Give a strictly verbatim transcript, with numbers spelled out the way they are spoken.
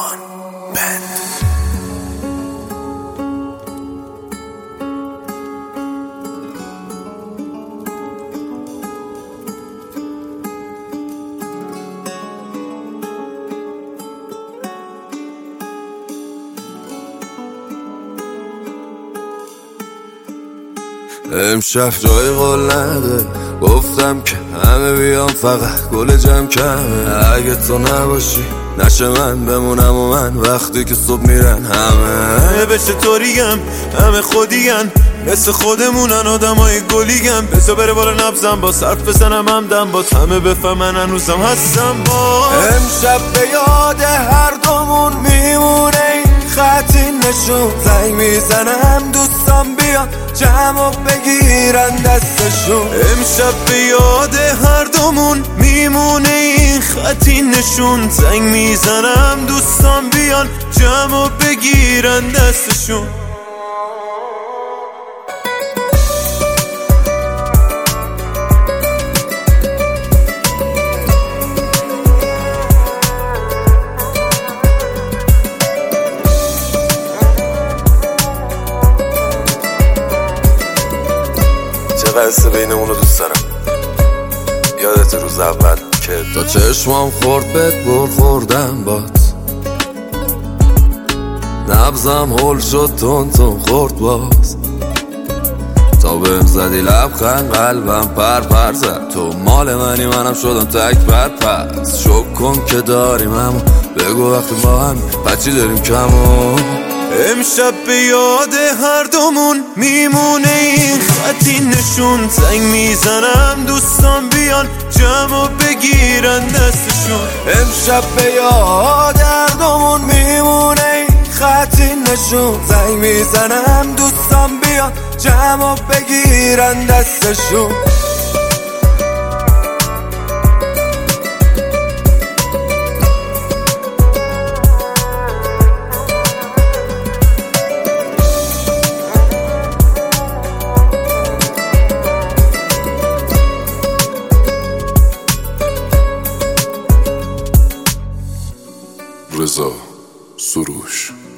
آن بند. امشب جای قول نده، گفتم که همه بیام فقط گل جمع کمه. اگه تو نباشی نشه من بمونم و من وقتی که صبح میرن همه بشه طوریم همه خودیگن مثل خودمونن آدم های گلیگن. بسا بره بالا نبزم با صرف بزنم همدم با همه بفهمن هنوزم هستم با. امشب به یاد هر دومون میمونه این خطی نشون. زنگ میزنم دوستان بیان جمع و بگیرن دستشون. امشب به یاد هر دومون میمونه این خطی نشون. زنگ میزنم دوستان بیان جمع و بگیرن دستشون. قصه بین اونو دوست دارم. یادت روز اول که تا چشمام خورد بهت بر خوردم بات. نبزم هول شد تون تون خورد باز. تا بهم زدی لبخند قلبم پر پر زد. تو مال منی منم شدم تک پر پس. شک کن که داریم اما بگو وقتی با هم بچی داریم کمو. امشب به یاد هر دومون میمونه این خطی نشون. زنگ میزنم دوستان بیان جمع و بگیرن دستشون. امشب به یاد هر دومون میمونه این خطی نشون. زنگ میزنم دوستان بیان جمع و بگیرن دستشون. رضا سروش.